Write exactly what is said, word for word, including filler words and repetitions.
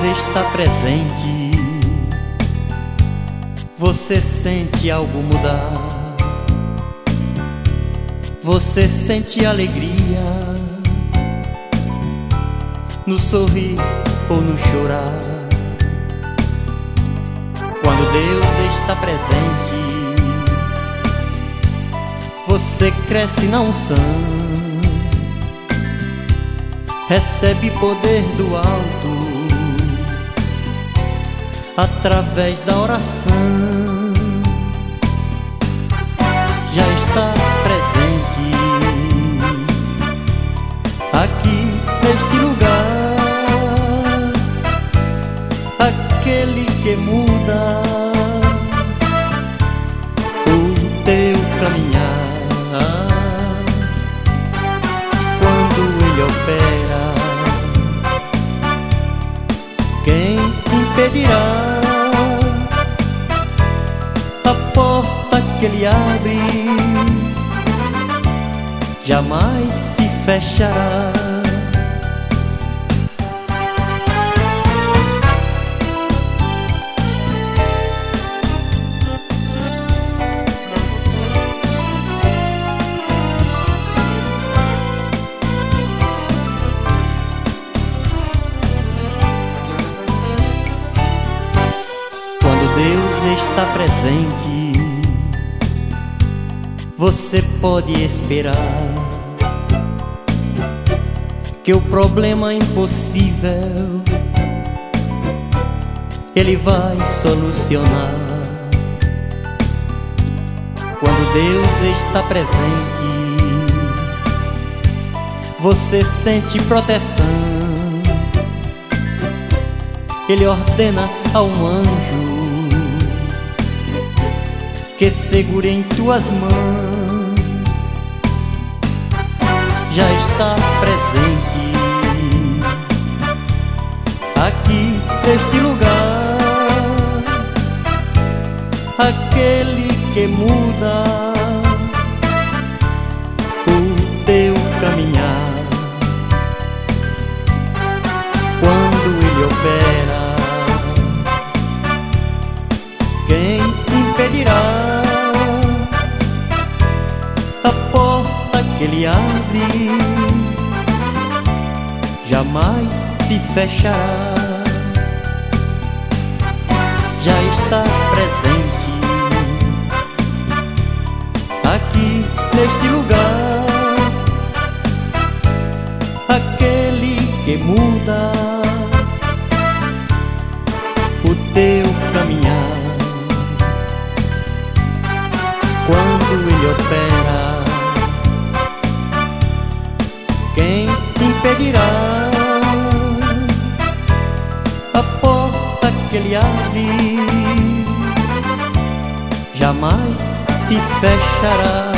está presente, você sente algo mudar. Você sente alegria no sorrir ou no chorar. Quando Deus está presente, você cresce na unção, recebe poder do alto através da oração. Já está presente aqui neste lugar, aquele que muda o teu caminhar. Quando Ele opera, quem impedirá? A porta que Ele abre jamais se fechará. Quando Deus está presente, você pode esperar que o problema impossível Ele vai solucionar. Quando Deus está presente, você sente proteção. Ele ordena a um anjo que segure em tuas mãos. Já está presente aqui neste lugar, aquele que muda o teu caminhar. Quando Ele opera, quem impedirá? A porta que Ele abre jamais se fechará. Já está presente aqui neste lugar, aquele que muda o teu caminhar. Quando Ele opera, quem impedirá? A porta que Ele abre jamais se fechará.